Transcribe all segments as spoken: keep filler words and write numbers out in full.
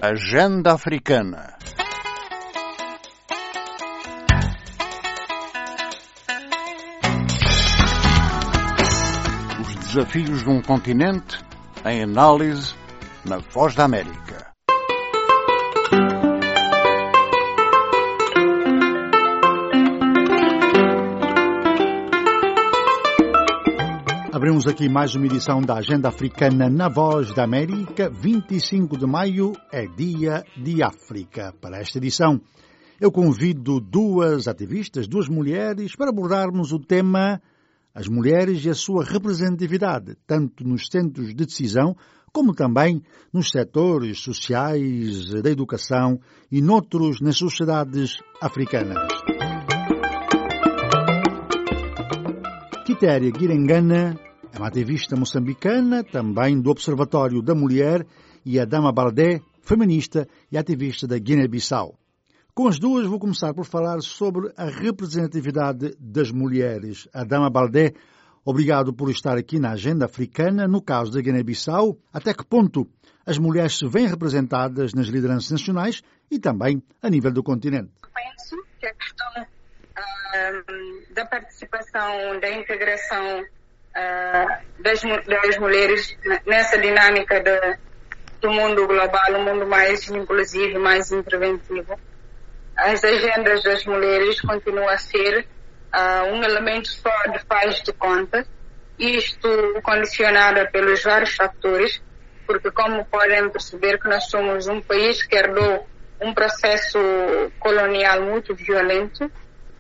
Agenda Africana. Os desafios de um continente em análise na Voz da América. Abrimos aqui mais uma edição da Agenda Africana na Voz da América. vinte e cinco de maio é Dia de África. Para esta edição, eu convido duas ativistas, duas mulheres, para abordarmos o tema as mulheres e a sua representatividade, tanto nos centros de decisão, como também nos setores sociais, da educação e noutros nas sociedades africanas. Quitéria Guirengana é uma ativista moçambicana, também do Observatório da Mulher, e a Adama Baldé, feminista e ativista da Guiné-Bissau. Com as duas vou começar por falar sobre a representatividade das mulheres. Adama Baldé, obrigado por estar aqui na Agenda Africana. No caso da Guiné-Bissau, até que ponto as mulheres se veem representadas nas lideranças nacionais e também a nível do continente? Penso que a questão uh, da participação, da integração uh, das, das mulheres nessa dinâmica de, do mundo global, um mundo mais inclusivo, mais interventivo, as agendas das mulheres continuam a ser uh, um elemento só de faz de conta, isto condicionado pelos vários fatores, porque como podem perceber que nós somos um país que herdou um processo colonial muito violento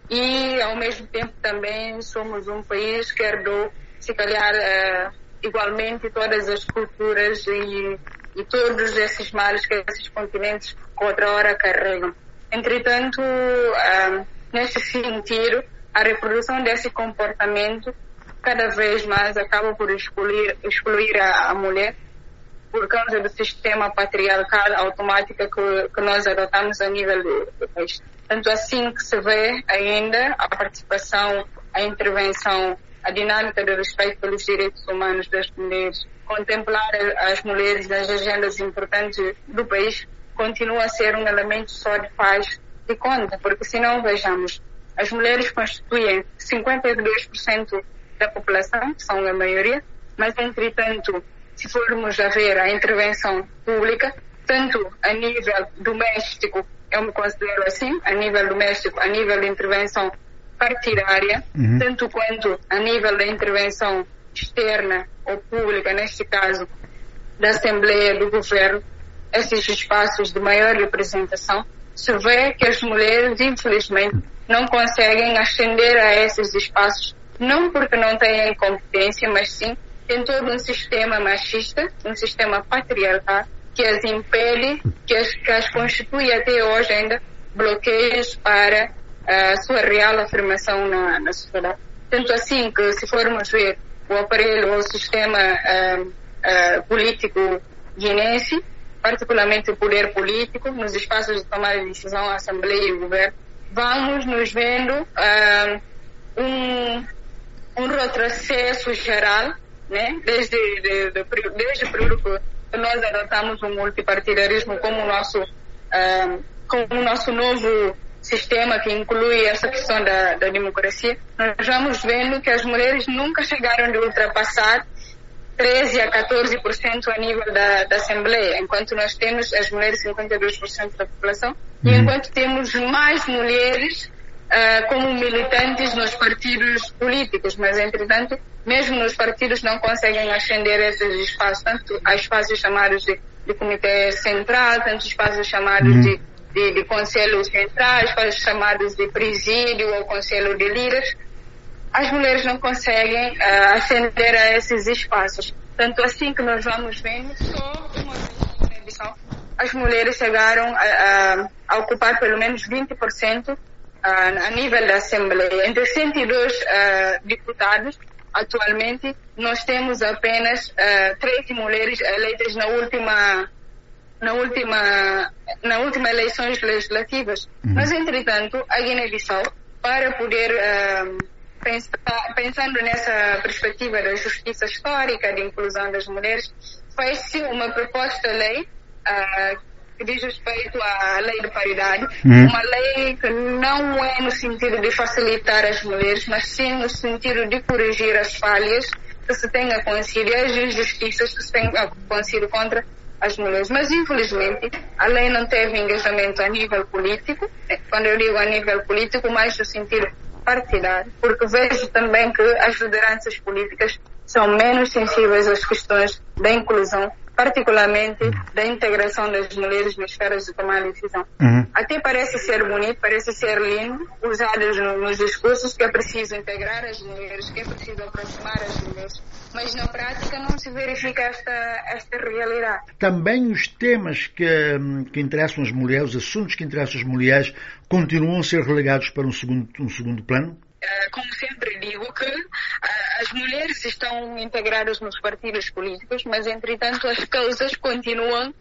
e ao mesmo tempo também somos um país que herdou, se calhar, uh, igualmente todas as culturas e, e todos esses males que esses continentes outra hora carregam. Entretanto, uh, nesse sentido, a reprodução desse comportamento cada vez mais acaba por excluir, excluir a, a mulher por causa do sistema patriarcal automático que, que nós adotamos a nível do, do país. Tanto assim que se vê ainda a participação, a intervenção, a dinâmica do respeito pelos direitos humanos das mulheres, contemplar as mulheres nas agendas importantes do país, continua a ser um elemento só de paz de conta, porque se não vejamos, as mulheres constituem cinquenta e dois por cento da população, que são a maioria, mas entretanto, se formos a ver a intervenção pública, tanto a nível doméstico, eu me considero assim, a nível doméstico, a nível de intervenção partidária, uhum. tanto quanto a nível da intervenção externa ou pública, neste caso, da Assembleia do Governo, esses espaços de maior representação, se vê que as mulheres, infelizmente, não conseguem ascender a esses espaços, não porque não tenham competência, mas sim tem todo um sistema machista, um sistema patriarcal, que as impede, que as, que as constitui até hoje ainda bloqueios para a sua real afirmação na, na sociedade. Tanto assim que, se formos ver o aparelho, o sistema uh, uh, político guinense, particularmente o poder político, nos espaços de tomada de decisão, a Assembleia e o Governo, vamos nos vendo uh, um, um retrocesso geral, né? desde, de, de, desde o período que nós adotamos o multipartidarismo como o nosso, uh, como o nosso novo sistema que inclui essa questão da, da democracia, nós vamos vendo que as mulheres nunca chegaram de ultrapassar treze a catorze por cento a nível da, da Assembleia, enquanto nós temos as mulheres cinquenta e dois por cento da população, uhum. e enquanto temos mais mulheres uh, como militantes nos partidos políticos, mas entretanto, mesmo nos partidos não conseguem ascender esses espaços, tanto há espaços chamados de, de comitê central, tanto espaços chamados uhum. de, de, de conselho central, espaços chamados de presídio ou conselho de líderes. As mulheres não conseguem uh, ascender a esses espaços. Tanto assim que nós vamos vendo, só uma edição, as mulheres chegaram a, a, a ocupar pelo menos vinte por cento uh, a nível da Assembleia. Entre cento e dois uh, deputados, atualmente, nós temos apenas uh, treze mulheres eleitas na última, na última, na última eleições legislativas. Uhum. Mas, entretanto, a Guiné-Bissau, para poder... Uh, Pensando nessa perspectiva da justiça histórica, de inclusão das mulheres, fez-se uma proposta de lei uh, que diz respeito à lei de paridade, Uhum. uma lei que não é no sentido de facilitar as mulheres, mas sim no sentido de corrigir as falhas que se tem acontecido e as injustiças que se tem acontecido contra as mulheres. Mas, infelizmente, a lei não teve engajamento a nível político. Quando eu digo a nível político, mais no sentido partidário, porque vejo também que as lideranças políticas são menos sensíveis às questões da inclusão, particularmente da integração das mulheres nas esferas de tomar decisão. Uhum. Até parece ser bonito, parece ser lindo, usados no, nos discursos que é preciso integrar as mulheres, que é preciso aproximar as mulheres, mas na prática não se verifica esta, esta realidade. Também os temas que, que interessam as mulheres, os assuntos que interessam as mulheres, continuam a ser relegados para um segundo, um segundo plano? Uh, como sempre digo, que uh, as mulheres estão integradas nos partidos políticos, mas entretanto as causas continuam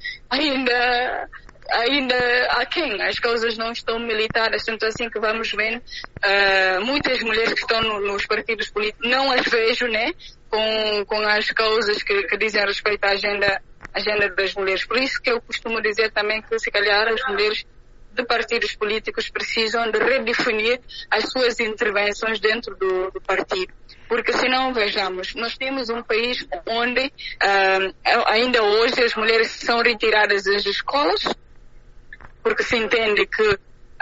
ainda, ainda aquém. As causas não estão militadas, tanto assim que vamos ver uh, muitas mulheres que estão no, nos partidos políticos, não as vejo, né, com, com as causas que, que dizem respeito à agenda, agenda das mulheres. Por isso que eu costumo dizer também que se calhar as mulheres de partidos políticos precisam de redefinir as suas intervenções dentro do, do partido. Porque se não, vejamos, nós temos um país onde uh, ainda hoje as mulheres são retiradas das escolas, porque se entende que uh,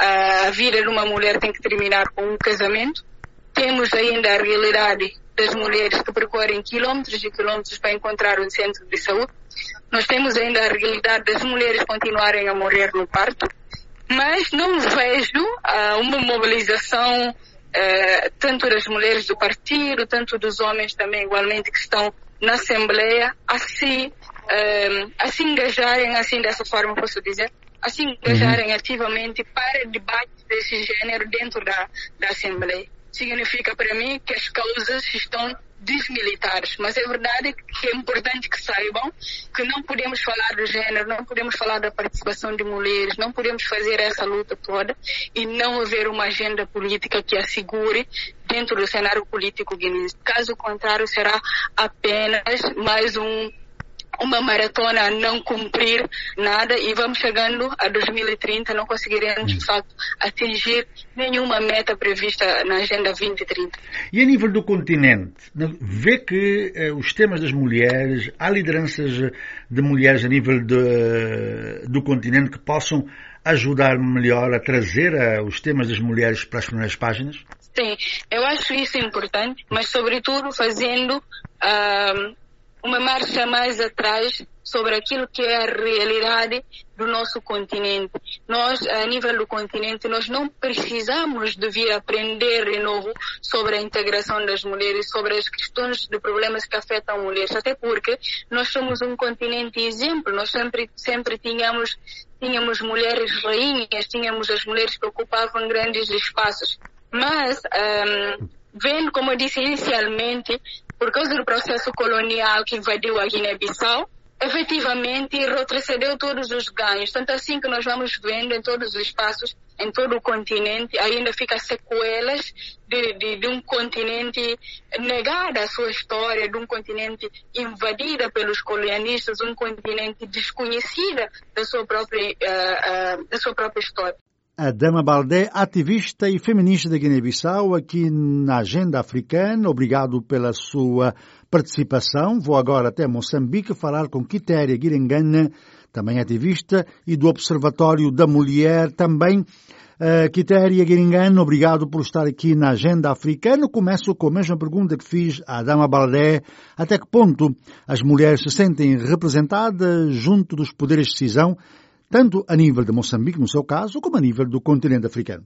a vida de uma mulher tem que terminar com um casamento. Temos ainda a realidade das mulheres que percorrem quilómetros e quilómetros para encontrar um centro de saúde. Nós temos ainda a realidade das mulheres continuarem a morrer no parto. Mas não vejo uh, uma mobilização uh, tanto das mulheres do partido, tanto dos homens também igualmente que estão na Assembleia, a se, uh, a se engajarem, assim dessa forma posso dizer, a se engajarem uhum. ativamente para debate desse gênero dentro da, da Assembleia. Significa para mim que as causas estão desmilitares, mas é verdade que é importante que saibam que não podemos falar do gênero, não podemos falar da participação de mulheres, não podemos fazer essa luta toda e não haver uma agenda política que assegure dentro do cenário político guineense. Caso contrário, será apenas mais um uma maratona a não cumprir nada e vamos chegando a dois mil e trinta, não conseguiremos de facto atingir nenhuma meta prevista na Agenda vinte trinta. E a nível do continente, vê que uh, os temas das mulheres, há lideranças de mulheres a nível de, do continente que possam ajudar melhor a trazer uh, os temas das mulheres para as primeiras páginas? Sim, eu acho isso importante, mas sobretudo fazendo uh, uma marcha mais atrás sobre aquilo que é a realidade do nosso continente. Nós, a nível do continente, nós não precisamos de vir aprender de novo sobre a integração das mulheres, sobre as questões de problemas que afetam mulheres, até porque nós somos um continente exemplo, nós sempre, sempre tínhamos, tínhamos mulheres rainhas, tínhamos as mulheres que ocupavam grandes espaços. Mas, um, vendo, como eu disse inicialmente, por causa do processo colonial que invadiu a Guiné-Bissau, efetivamente retrocedeu todos os ganhos. Tanto assim que nós vamos vendo em todos os espaços, em todo o continente, ainda fica sequelas de, de, de um continente negado a sua história, de um continente invadido pelos colonialistas, um continente desconhecido da sua própria, uh, uh, da sua própria história. Adama Baldé, ativista e feminista da Guiné-Bissau, aqui na Agenda Africana. Obrigado pela sua participação. Vou agora até Moçambique falar com Quitéria Guirengana, também ativista, e do Observatório da Mulher também. Uh, Quitéria Guirengana, obrigado por estar aqui na Agenda Africana. Começo com a mesma pergunta que fiz à Adama Baldé. Até que ponto as mulheres se sentem representadas junto dos poderes de decisão, tanto a nível de Moçambique, no seu caso, como a nível do continente africano?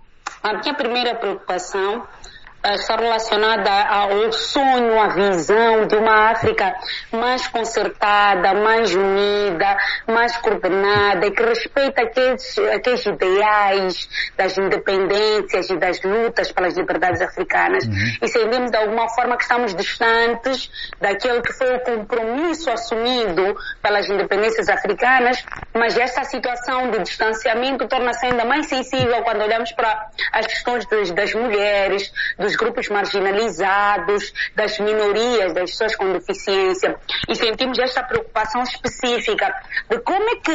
A minha primeira preocupação está relacionada ao sonho, à visão de uma África mais concertada, mais unida, mais coordenada e que respeita aqueles, aqueles ideais das independências e das lutas pelas liberdades africanas. Uhum. E sentimos de alguma forma que estamos distantes daquele que foi o compromisso assumido pelas independências africanas, mas esta situação de distanciamento torna-se ainda mais sensível quando olhamos para as questões das, das mulheres, dos grupos marginalizados, das minorias, das pessoas com deficiência, e sentimos esta preocupação específica de como é que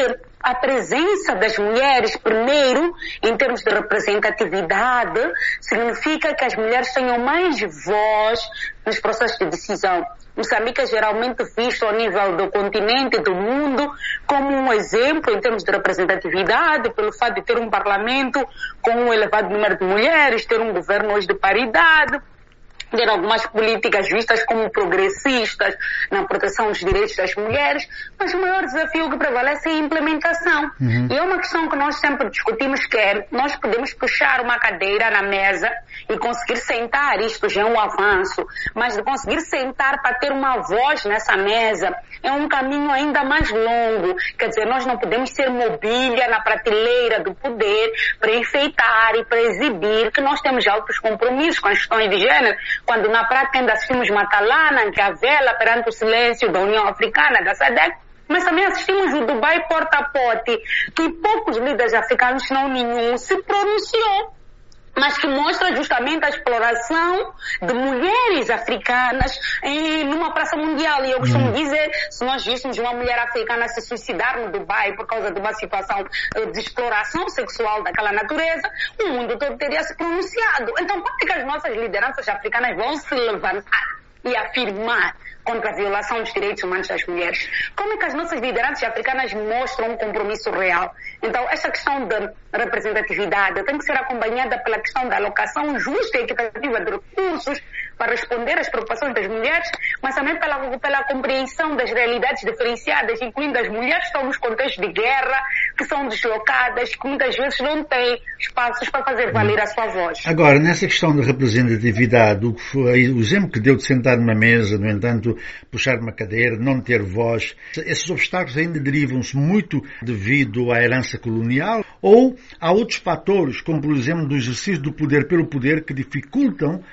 a presença das mulheres, primeiro, em termos de representatividade, significa que as mulheres tenham mais voz nos processos de decisão. Moçambique é geralmente visto ao nível do continente e do mundo como um exemplo em termos de representatividade, pelo fato de ter um parlamento com um elevado número de mulheres, ter um governo hoje de paridade, ter algumas políticas vistas como progressistas na proteção dos direitos das mulheres, mas o maior desafio que prevalece é a implementação. Uhum. E é uma questão que nós sempre discutimos, que é, nós podemos puxar uma cadeira na mesa e conseguir sentar, isto já é um avanço, mas de conseguir sentar para ter uma voz nessa mesa é um caminho ainda mais longo. Quer dizer, nós não podemos ser mobília na prateleira do poder para enfeitar e para exibir que nós temos altos compromissos com as questões de gênero, quando na prática ainda assistimos Matalana, Anquavela, perante o silêncio da União Africana, da SADC, mas também assistimos o Dubai porta a pote, que poucos líderes africanos, não nenhum, se pronunciou, mas que mostra justamente a exploração de mulheres africanas em, numa praça mundial. E eu costumo hum. dizer, se nós víssemos uma mulher africana se suicidar no Dubai por causa de uma situação de exploração sexual daquela natureza, o mundo todo teria se pronunciado. Então, como é que as nossas lideranças africanas vão se levantar e afirmar contra a violação dos direitos humanos das mulheres? Como é que as nossas lideranças africanas mostram um compromisso real? Então, esta questão de representatividade tem que ser acompanhada pela questão da alocação justa e equitativa de recursos para responder às preocupações das mulheres, mas também pela, pela compreensão das realidades diferenciadas, incluindo as mulheres que estão nos contextos de guerra, que são deslocadas, que muitas vezes não têm espaços para fazer valer a sua voz. Agora, nessa questão de representatividade, o, que foi, o exemplo que deu de sentar numa mesa, no entanto, puxar uma cadeira, não ter voz, esses obstáculos ainda derivam-se muito devido à herança colonial, ou há outros fatores, como por exemplo do exercício do poder pelo poder, que dificultam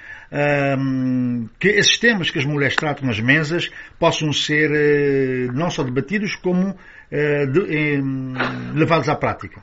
um, que esses temas que as mulheres tratam nas mesas possam ser uh, não só debatidos, como uh, de, um, levados à prática?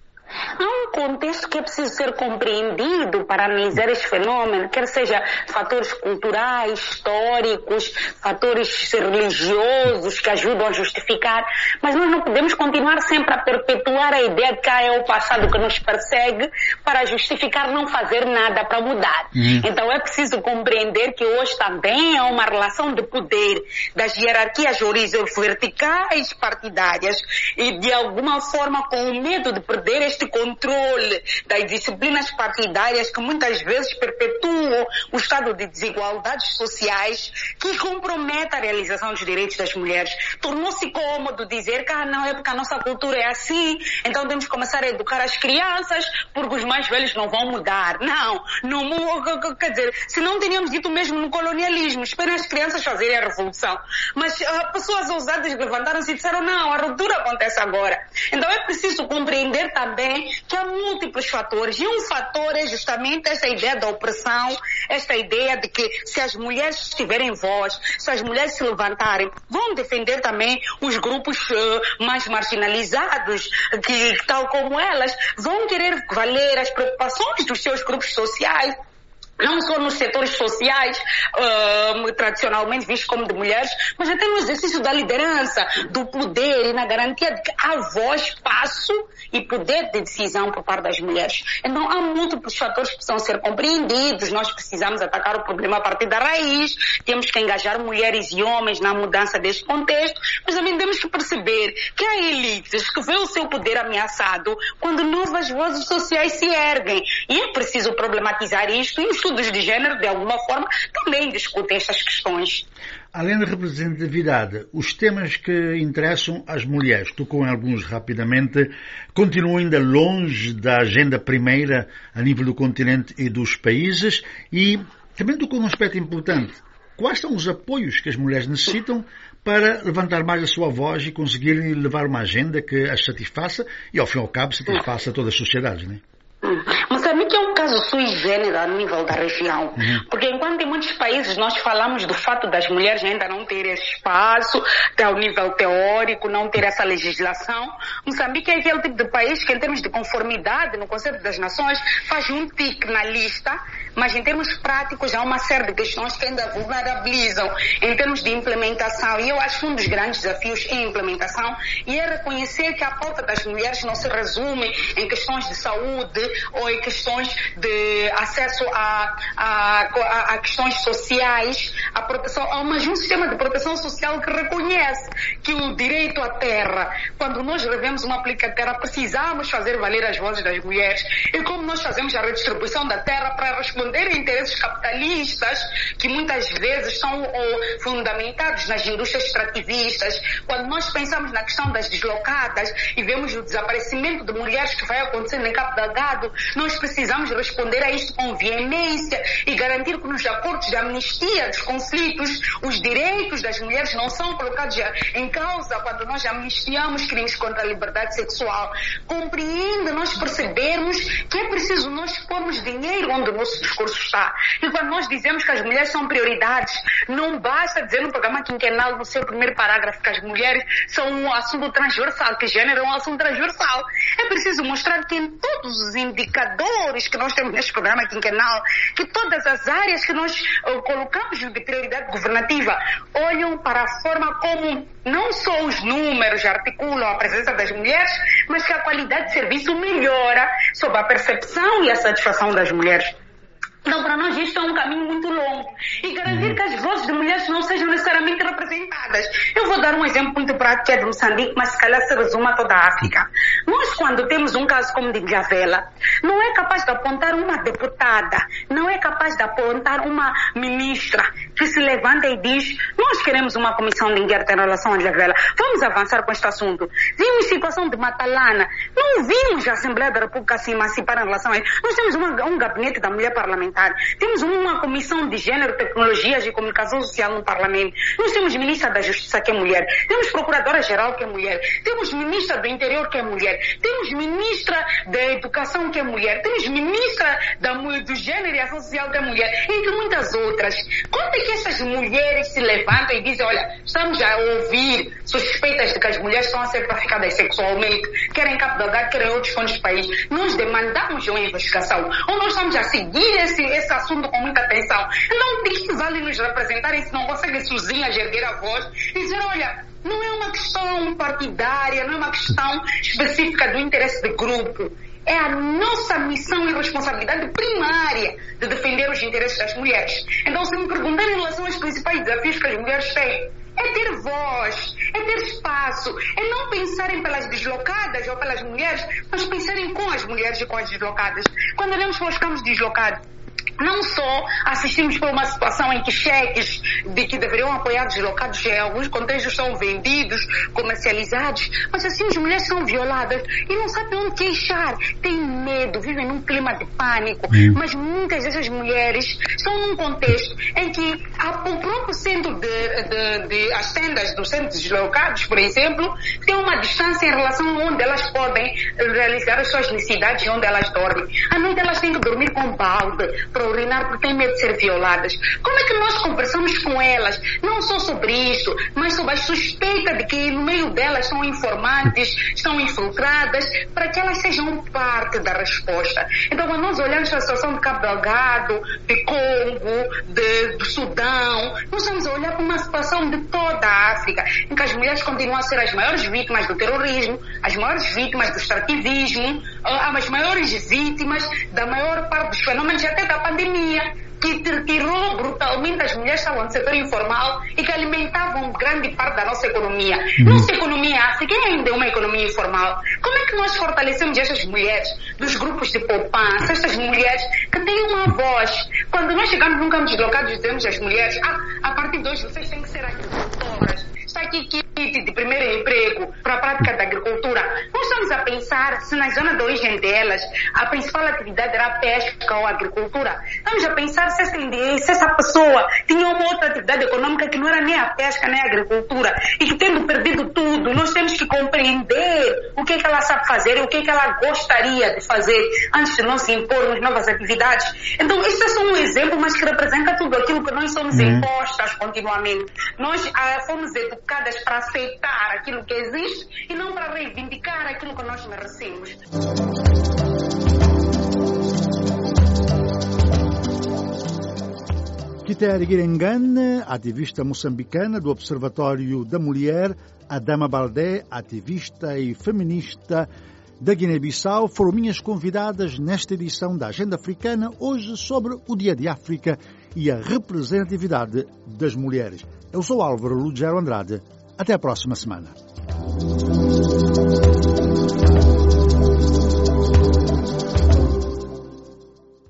Há um contexto que é preciso ser compreendido para analisar este fenômeno, quer seja fatores culturais, históricos, fatores religiosos que ajudam a justificar, mas nós não podemos continuar sempre a perpetuar a ideia de que ah, é o passado que nos persegue para justificar não fazer nada para mudar. Uhum. Então é preciso compreender que hoje também há uma relação de poder das hierarquias verticais partidárias e de alguma forma com o medo de perder este controle das disciplinas partidárias que muitas vezes perpetuam o estado de desigualdades sociais que compromete a realização dos direitos das mulheres. Tornou-se cômodo dizer que ah, não, é porque a nossa cultura é assim, então temos que começar a educar as crianças porque os mais velhos não vão mudar. Não, não quer dizer, se não teríamos dito mesmo no colonialismo, esperem as crianças fazerem a revolução. Mas uh, pessoas ousadas levantaram-se e disseram não, a ruptura acontece agora. Então é preciso compreender também que há múltiplos fatores, e um fator é justamente essa ideia da opressão, esta ideia de que se as mulheres tiverem voz, se as mulheres se levantarem, vão defender também os grupos uh, mais marginalizados, que tal como elas, vão querer valer as preocupações dos seus grupos sociais, não só nos setores sociais, uh, tradicionalmente vistos como de mulheres, mas até no exercício da liderança, do poder e na garantia de que há voz, espaço e poder de decisão por parte das mulheres. Então há múltiplos fatores que precisam ser compreendidos, nós precisamos atacar o problema a partir da raiz, temos que engajar mulheres e homens na mudança deste contexto, mas também temos que perceber que há elites que vêem o seu poder ameaçado quando novas vozes sociais se erguem. E é preciso problematizar isto, e os estudos de género, de alguma forma, também discutem estas questões. Além da representatividade, os temas que interessam às mulheres, tocou em alguns rapidamente, continuam ainda longe da agenda primeira a nível do continente e dos países, e também tocou num aspecto importante. Quais são os apoios que as mulheres necessitam para levantar mais a sua voz e conseguirem levar uma agenda que as satisfaça e, ao fim e ao cabo, satisfaça todas as sociedades, não é? Moçambique é um caso caso sui generis a nível da região. Uhum. Porque enquanto em muitos países nós falamos do fato das mulheres ainda não terem esse espaço, até ao nível teórico, não ter essa legislação, Moçambique é aquele tipo de país que em termos de conformidade no Conselho das Nações faz um tique na lista, mas em termos práticos há uma série de questões que ainda vulnerabilizam em termos de implementação. E eu acho que um dos grandes desafios em implementação e é reconhecer que a pauta das mulheres não se resume em questões de saúde ou em questões de acesso a, a, a, a questões sociais, a proteção, mas um sistema de proteção social que reconhece que o direito à terra, quando nós revemos uma política de terra, precisamos fazer valer as vozes das mulheres. E como nós fazemos a redistribuição da terra para responder a interesses capitalistas, que muitas vezes são oh, fundamentados nas indústrias extrativistas, quando nós pensamos na questão das deslocadas e vemos o desaparecimento de mulheres que vai acontecendo em Cabo Delgado, nós precisamos responder a isto com veemência e garantir que nos acordos de amnistia dos conflitos, os direitos das mulheres não são colocados em causa quando nós amnistiamos crimes contra a liberdade sexual. Compreende nós percebermos que é preciso nós pormos dinheiro onde o nosso discurso está. E quando nós dizemos que as mulheres são prioridades, não basta dizer no programa quinquenal, no seu primeiro parágrafo, que as mulheres são um assunto transversal, que gênero é um assunto transversal. É preciso mostrar que em todos os indicadores que nós temos neste programa quinquenal, que todas as áreas que nós uh, colocamos de prioridade governativa olham para a forma como não só os números articulam a presença das mulheres, mas que a qualidade de serviço melhora sob a percepção e a satisfação das mulheres. Então, para nós, isto é um caminho muito longo. E garantir que as vozes de mulheres não sejam necessariamente representadas. Eu vou dar um exemplo muito prático, que é de Moçambique, mas se calhar se resume a toda a África. Nós, quando temos um caso como de Ilhavela, não é capaz de apontar uma deputada, não é capaz de apontar uma ministra que se levanta e diz: nós queremos uma comissão de inquérito em relação a Ilhavela, vamos avançar com este assunto. Vimos situação de Matalana, não vimos a Assembleia da República se emancipar em relação a isso. Nós temos uma, um gabinete da mulher parlamentar. Temos uma comissão de gênero, tecnologias e comunicação social no Parlamento. Nós temos ministra da Justiça que é mulher. Temos procuradora-geral que é mulher. Temos ministra do Interior que é mulher. Temos ministra da Educação que é mulher. Temos ministra da, do Gênero e Ação Social que é mulher. Entre muitas outras. Quando é que essas mulheres se levantam e dizem: olha, estamos a ouvir suspeitas de que as mulheres estão a ser traficadas sexualmente, quer em Cabo Delgado, quer em outros pontos do país. Nós demandamos uma investigação. Ou nós estamos a seguir esse, esse assunto com muita atenção. Não de que vale nos representarem se não conseguem sozinhas erguer a voz e dizer: olha, não é uma questão partidária, não é uma questão específica do interesse de grupo. É a nossa missão e responsabilidade primária de defender os interesses das mulheres. Então, se me perguntarem em relação aos principais desafios que as mulheres têm, é ter voz, é ter espaço, é não pensarem pelas deslocadas ou pelas mulheres, mas pensarem com as mulheres e com as deslocadas. Quando olhamos para os campos deslocados, não só assistimos para uma situação em que cheques de que deveriam apoiar deslocados em alguns contextos são vendidos, comercializados, mas assim as mulheres são violadas e não sabem onde queixar, têm medo, vivem num clima de pânico. Hum. Mas muitas dessas mulheres estão num contexto em que a, o próprio centro de, de, de as tendas dos centros deslocados, por exemplo, tem uma distância em relação a onde elas podem realizar as suas necessidades e onde elas dormem. À noite elas têm que dormir com balde para urinar porque têm medo de ser violadas. Como é que nós conversamos com elas, não só sobre isto, mas sobre a suspeita de que no meio delas são informantes, estão infiltradas, para que elas sejam parte da resposta. Então, quando nós olhamos para a situação de Cabo Delgado, de Congo, de, do Sudão, nós vamos olhar para uma situação de toda a África, em que as mulheres continuam a ser as maiores vítimas do terrorismo, as maiores vítimas do extrativismo, as maiores vítimas da maior parte dos fenômenos, até da pandemia, que tirou brutalmente as mulheres que estavam no setor informal e que alimentavam grande parte da nossa economia. Uhum. Nossa economia África ainda é uma economia informal. Como é que nós fortalecemos essas mulheres dos grupos de poupança, essas mulheres que têm uma voz? Quando nós chegamos num campo deslocado, dizemos às mulheres: ah, a partir de hoje vocês têm que ser agricultoras, está aqui kit de primeiro emprego para a prática da agricultura. Nós estamos a pensar se na zona de origem delas a principal atividade era a pesca ou a agricultura. Estamos a pensar se essa, se essa pessoa tinha uma outra atividade econômica que não era nem a pesca nem a agricultura e que tendo perdido tudo, nós temos que compreender o que é que ela sabe fazer e o que é que ela gostaria de fazer antes de nós impormos novas atividades. Então, isso é só um exemplo, mas que representa tudo aquilo que nós somos Uhum. impostas continuamente. Nós ah, fomos educadas para aceitar aquilo que existe e não para reivindicar aquilo que nós merecemos. Quitéria Guirengane, ativista moçambicana do Observatório da Mulher, Adama Baldé, ativista e feminista da Guiné-Bissau, foram minhas convidadas nesta edição da Agenda Africana, hoje sobre o Dia de África e a representatividade das mulheres. Eu sou Álvaro Lugero Andrade. Até a próxima semana.